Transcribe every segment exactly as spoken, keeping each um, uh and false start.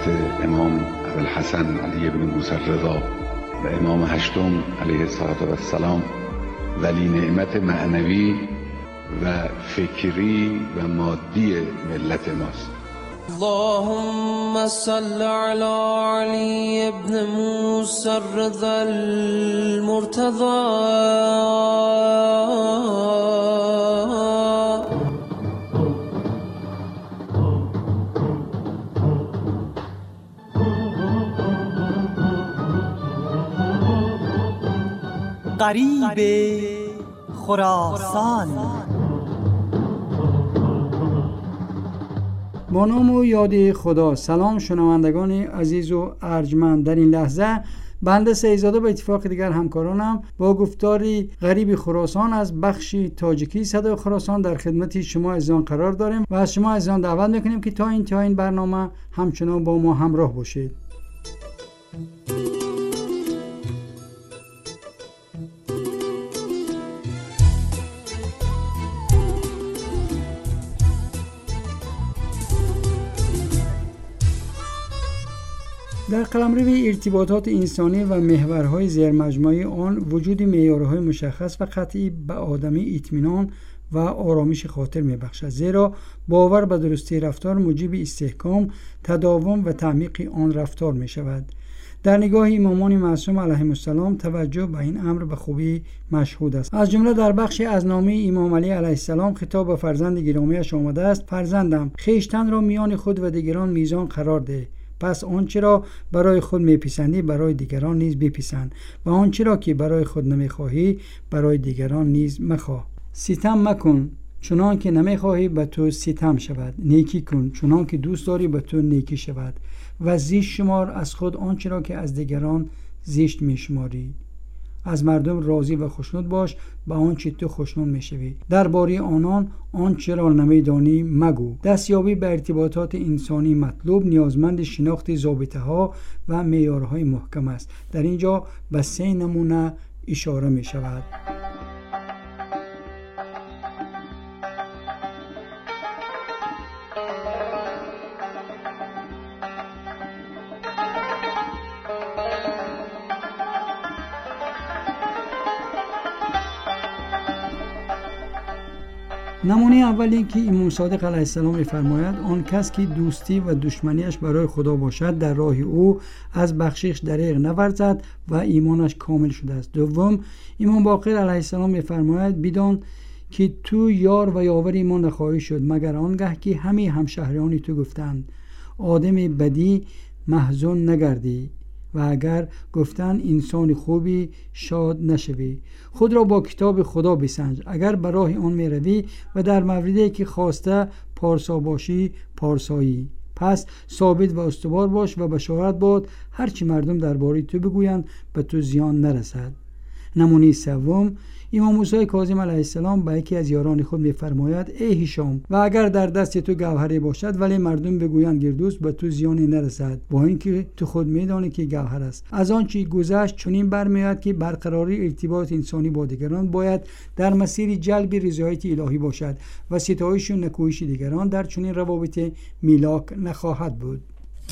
حضرت امام ابوالحسن علی بن موسی رضا و امام هشتم علیه السلام ولی نعمت معنوی و فکری و مادی ملت ماست. اللهم صل على علي بن موسى الرضا المرتضى. غریب خراسان. با نام و یاد خدا. سلام شنوندگان عزیز و ارجمند. در این لحظه بنده سیدزاده به اتفاق دیگر همکارانم با گفتاری غریب خراسان از بخش تاجیکی صدای خراسان در خدمت شما عزیزان قرار داریم و از شما عزیزان دعوت میکنیم که تا انتهای این برنامه همچنان با ما همراه باشید. در قلمرو ارتباطات انسانی و محورهای زیرمجموعه آن وجود معیارهای مشخص و قطعی به آدمی اطمینان و آرامش خاطر می‌بخشد، زیرا باور به درستی رفتار موجب استحکام، تداوم و تعمیق آن رفتار می‌شود. در نگاه امامان معصوم علیهم السلام توجه به این امر به خوبی مشهود است. از جمله در بخشی از نامه امام علی علیه السلام خطاب به فرزند گرامیش آمده است: فرزندم، خویشتن را میان خود و دیگران میزان قرار ده. پس آنچه را برای خود میپسندی برای دیگران نیز بپسند و آنچه را که برای خود نمیخواهی برای دیگران نیز مخواه. ستم مکن چنان که نمیخواهی به تو ستم شود. نیکی کن چنان که دوست داری به تو نیکی شود و زشت شمار از خود آنچه را که از دیگران زشت میشماری. از مردم راضی و خوشنود باش به آنچه تو خوشنود میشوی. درباره آنان آنچه را نمیدانی مگو. دستیابی به ارتباطات انسانی مطلوب نیازمند شناخت ضابطه ها و معیارهای محکم است. در اینجا به سه نمونه اشاره می شود. نمونه اول این که امام صادق علیه السلام می‌فرماید آن کس که دوستی و دشمنیش برای خدا باشد در راه او از بخشش دریغ نورزد و ایمانش کامل شده است. دوم، امام باقر علیه السلام می‌فرماید بدان که تو یار و یاور ایمان نخواهی شد مگر آنگه که همه همشهریان تو گفتند آدم بدی محزون نگردی و اگر گفتن انسان خوبی شاد نشوی. خود را با کتاب خدا بسنج. اگر به راه آن می روی و در موردی که خواسته پارسا باشی پارسایی. پس ثابت و استوار باش و بشارت باد هرچی مردم درباره تو بگویند به تو زیان نرسد. نمونه سوم، امام موسی کاظم علیه السلام به یکی از یاران خود می‌فرماید ای هشام، و اگر در دست تو گوهری باشد ولی مردم بگویند گردوست به تو زیانی نرسد، با اینکه تو خود می‌دانی که گوهر است. از آنچه گذشت چنین برمی‌آید که برقراری ارتباط انسانی با دیگران باید در مسیر جلب رضایت الهی باشد و ستایش و نکوهش دیگران در چنین روابط میلاک نخواهد بود.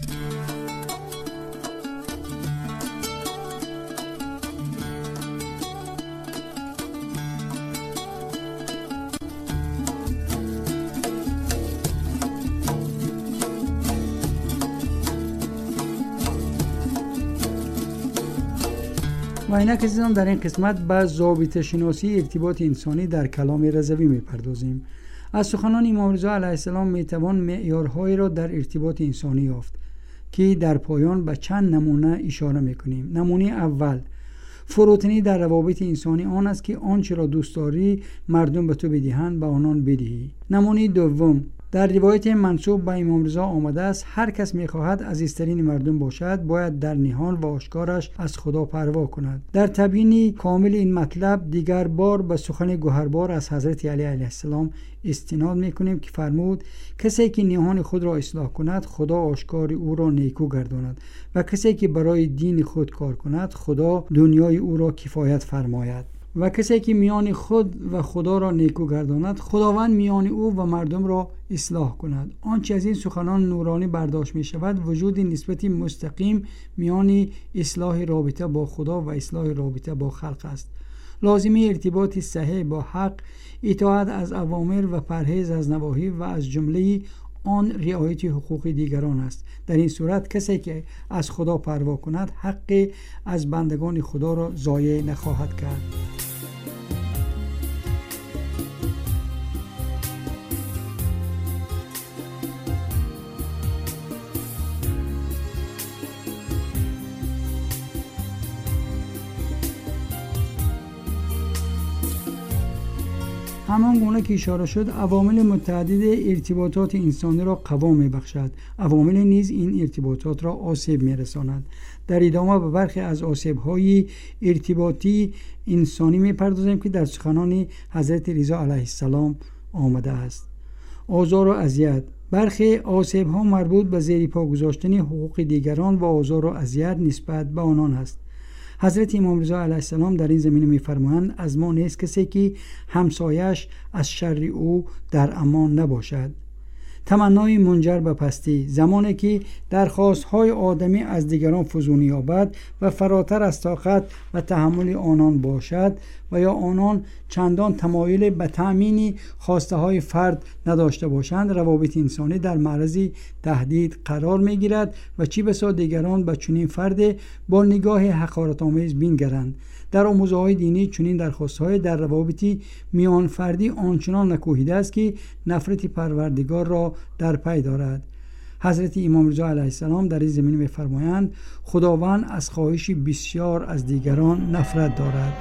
و اینک عزیزان در این قسمت به ضابطه شناسی ارتباط انسانی در کلام رضوی میپردازیم. از سخنان امام رضا علیه السلام میتوان معیارهایی را در ارتباط انسانی یافت که در پایان به چند نمونه اشاره میکنیم. نمونه اول، فروتنی در روابط انسانی آن است که آنچه را دوست داری مردم به تو بدهند به آنان بدهی. نمونه دوم، در روایت منسوب به امام رضا آمده است هر کس میخواهد عزیزترین مردم باشد باید در نهان و آشکارش از خدا پروا کند. در تبیین کامل این مطلب دیگر بار به سخن گوهربار از حضرت علی علیه السلام استناد میکنیم که فرمود کسی که نهان خود را اصلاح کند خدا آشکار او را نیکو گرداند و کسی که برای دین خود کار کند خدا دنیای او را کفایت فرماید. و کسی که میان خود و خدا را نیکو گرداند، خداوند میان او و مردم را اصلاح کند. آنچه از این سخنان نورانی برداشت می شود وجود نسبتی مستقیم میان اصلاح رابطه با خدا و اصلاح رابطه با خلق است. لازمه ارتباط صحیح با حق، اطاعت از اوامر و پرهیز از نواهی و از جمله آن رعایت حقوق دیگران است. در این صورت کسی که از خدا پروا کند حق از بندگان خدا را ضایع نخواهد کرد. همان گونه که اشاره شد، عوامل متعدد ارتباطات انسانی را قوام می‌بخشد. عوامل نیز این ارتباطات را آسیب می‌رساند. در ادامه به برخی از آسیب‌های ارتباطی انسانی می‌پردازیم که در سخنان حضرت رضا علیه السلام آمده است. آزار و اذیت. برخی آسیب‌ها مربوط به زیر پا گذاشتن حقوق دیگران و آزار و اذیت نسبت به آنان است. حضرت امام رضا علیه السلام در این زمینه می‌فرمایند از ما نیست کسی که همسایش از شر او در امان نباشد. تمنای منجر به پستی. زمانی که درخواست‌های آدمی از دیگران فزونی یابد و فراتر از طاقت و تحمل آنان باشد و یا آنان چندان تمایل به تأمین خواسته‌های فرد نداشته باشند، روابط انسانی در معرض تهدید قرار می‌گیرد و چی بسا دیگران به چنین فرد با نگاه حقارت‌آمیز بینگرند. در آموزه‌های دینی چنین درخواست‌های در روابط میان فردی آنچنان نکوهیده است که نفرت پروردگار را در پی دارد. حضرت امام رضا علیه السلام در این زمینه می‌فرمایند خداوند از خواهش بسیار از دیگران نفرت دارد.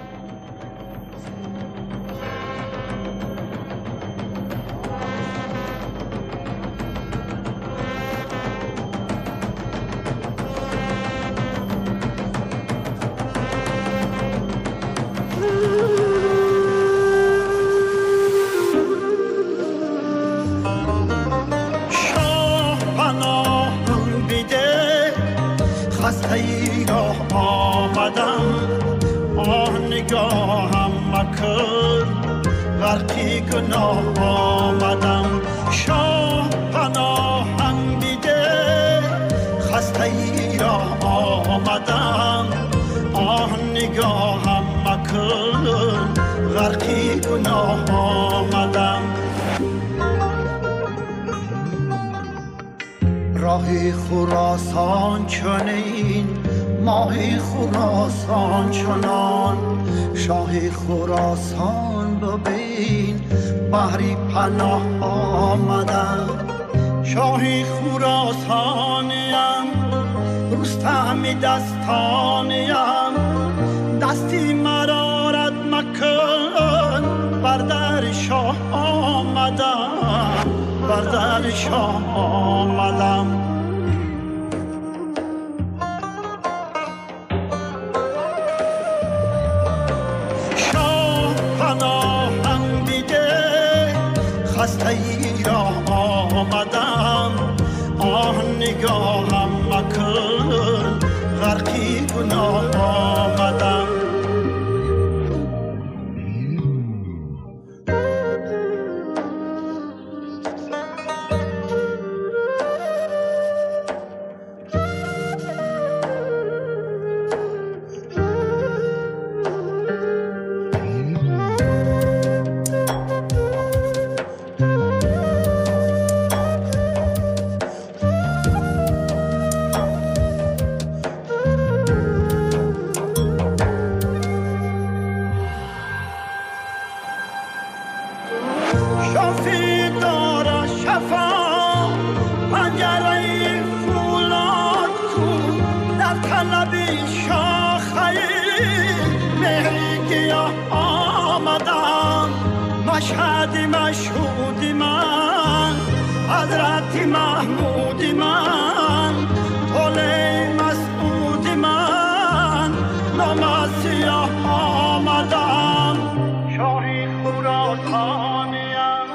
راه خراسان چنین، ماه خراسان چنان، شاه خراسان ببین بحری پناه آمدن. شاه خراسانیم، رستم دستانیم، دستی مرارت مکن، بر در شاه آمدم، بر در شاه آمدم. شاه پناهم دیده خسته ای را آمدم، آه نگاهم مکن غرقی گناه آمدم. مشهد مشهود من، حضرت محمود من، طول مسعود من، نام سیاه آمدم، شاهی خراسانیم.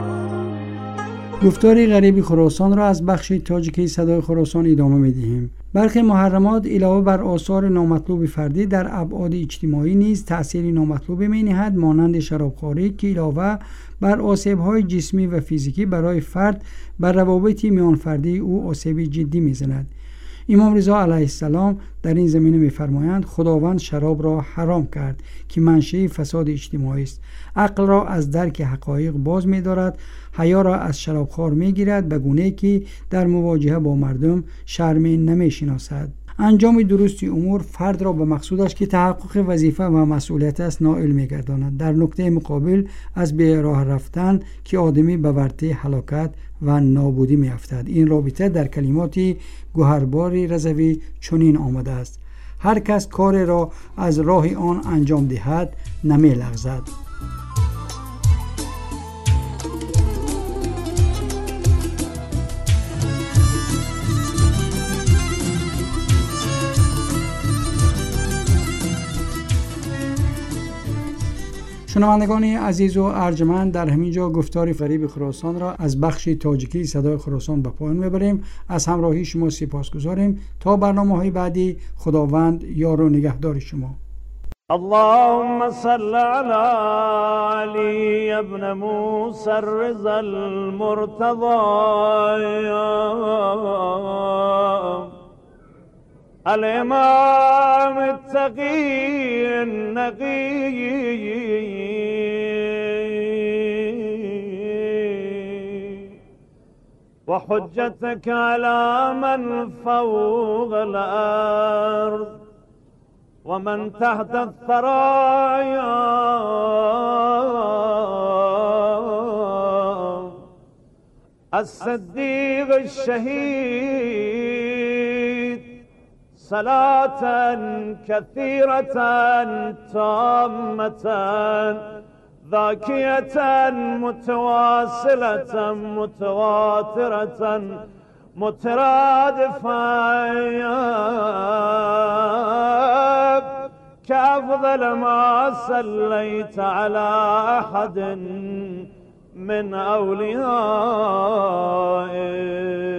گفتار غریب خراسان را از بخش تاجیکی صدای خراسان ادامه می‌دهیم. برخی محرمات علاوه بر آثار نامطلوب فردی در ابعاد اجتماعی نیز تأثیر نامطلوب می‌نهد، مانند شرابخوری که علاوه بر آسیب‌های جسمی و فیزیکی برای فرد بر روابط میان فردی او آسیب جدی می‌زند. امام رضا علیه السلام در این زمینه می‌فرمایند خداوند شراب را حرام کرد که منشأ فساد اجتماعی است. عقل را از درک حقایق باز می‌دارد، حیا را از شرابخوار می‌گیرد به گونه‌ای که در مواجهه با مردم شرم نمی‌شناسد. انجام درستی امور فرد را به مقصودش که تحقق وظیفه و مسئولیت است نائل می‌گرداند. در نقطه مقابل از به راه رفتن که آدمی به ورطه هلاکت و نابودی می‌افتد. این رابطه در کلمات گوهربار رضوی چنین آمده است: هر کس کار را از راه آن انجام دهد نمی‌لغزد. شنوندگان عزیز و ارجمند، در همینجا گفتار فریب خراسان را از بخش تاجیکی صدای خراسان به پایان میبریم. از همراهی شما سپاسگزاریم. تا برنامه‌های بعدی، خداوند یار و نگهدار شما. اللهم صل على علي ابن موسى الرضا المرتضى الإمام التقي النقي وحجتك على من فوق الأرض ومن تحت الثرايا الصديق الشهيد صلاة كثيرة تامة ذاكية متواصلة متواترة مترادفة كأفضل ما صليت على أحد من أوليائك. من أوليائك